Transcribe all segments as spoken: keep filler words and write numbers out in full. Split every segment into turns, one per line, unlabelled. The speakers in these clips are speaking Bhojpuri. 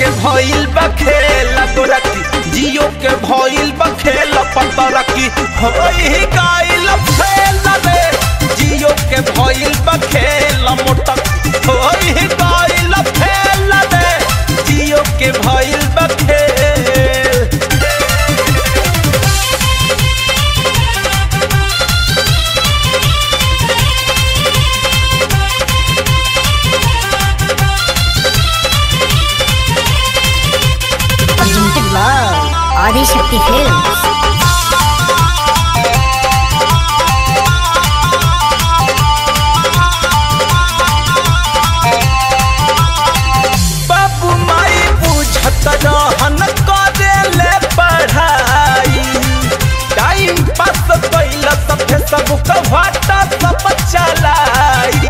भइल बा खेल गोरकी जियो के भइल बा खेल पतरकी होई गइल फेल रे जियो के भइल बा खेल मोटकी होई गइल फेल रे जियो के भइल बा खेल।
आदिशक्ति फिल्म्स।
बाबू माई बुझत रहन करेले पढ़ाई टाइम पास कैल सभे सब वाटा सब चलाई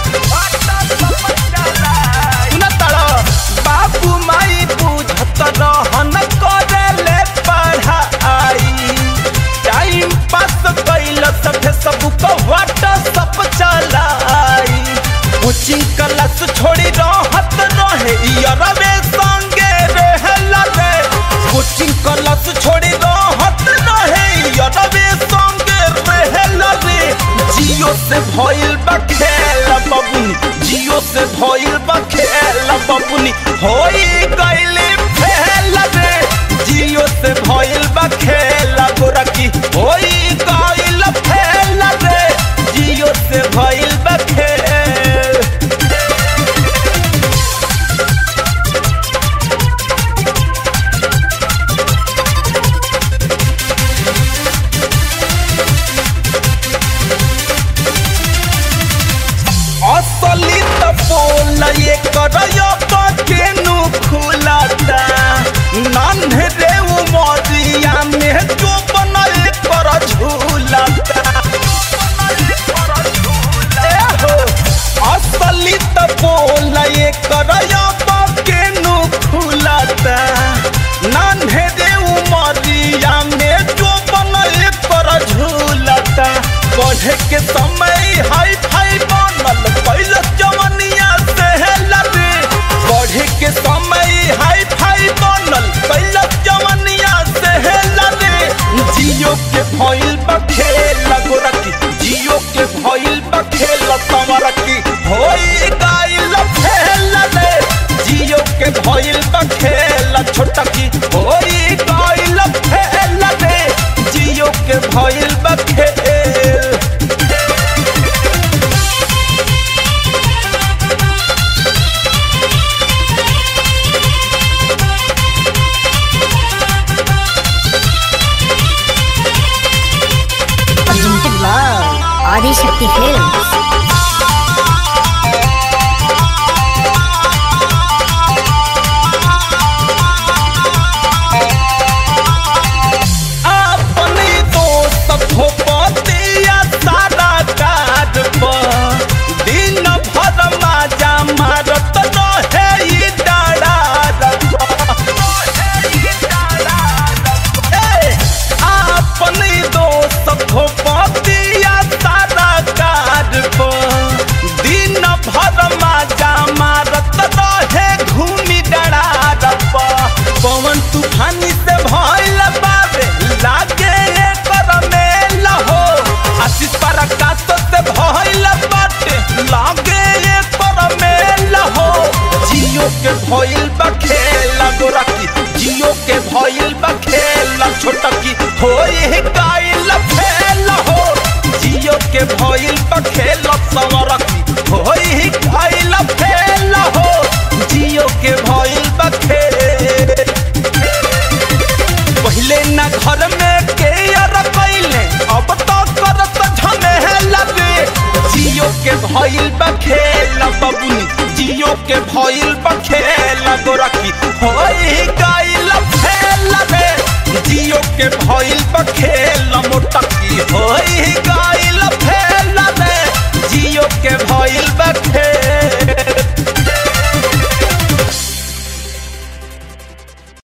बाबू माई बुझत रहन करेले पढ़ाई टाइम पास कैल सभे सब वाटा सब चलाई कोचिंग क्लास छोड़ी रहत रहे यारवे संगे रहला रे कोचिंग क्लास छोड़ी रहत रहे यारवे संगे रहला रे जियो से भइल बा खेल बबुनी जियो से भइल बा खेल बबुनी होई गइली फेल रे जियो से भइल बा खेल गोरकी होई गइल फेल रे जियो से भइल बा खेल। असली त बोल ये करयो केनु खुलाता नन्हे रे उमरिया में जो बनल कर झूलाता असली त बोल ये करयो केनु खुलाता नन्हे रे उमरिया में जो बनल कर झूलाता पढ़े के समय हाई फाई बनल पहले जवनिया से लगे पढ़े के समय हाई फाई बनल पहले जवनिया से लगे जियो के भइल बा खेल गोरकी जियो के भइल बा खेल संवरकी होई गइल फेल रे जियो के भइल बा खेल छोटकी होई गइल फेल रे जियो के भइल बा खेल।
आदिशक्ति फिल्म्स।
अपनी दोस्त भोपतिया सारा काज पर दिन भर माजा मारत रहे ई डाड़ा अपनी दोस्त भोपतिया सारा काज पर दिन भर माजा मारत रहे घूमी डरा पवन तूफानी से भइल बाबे लागे एकर मेल हो आशीष प्रकाश से भइल बाटे लागे एकर मेल हो जियो के भइल बा खेल गोरकी जियो के भइल बा खेल छोटकी होई गइल फेल हो जियो के भइल बा खेल संवरकी होई गइल फेल हो जियो के भइल बा खेल। पहले ना घर में के कैले अब तो करत झमेला रे जियो के भइल बा खेल बबुनी जियो के भइल बा खेल गोरकी होई गइल फेल रे जियो के भइल बा खेल मोटकी होई गइल फेल रे जियो के भइल बा खेल।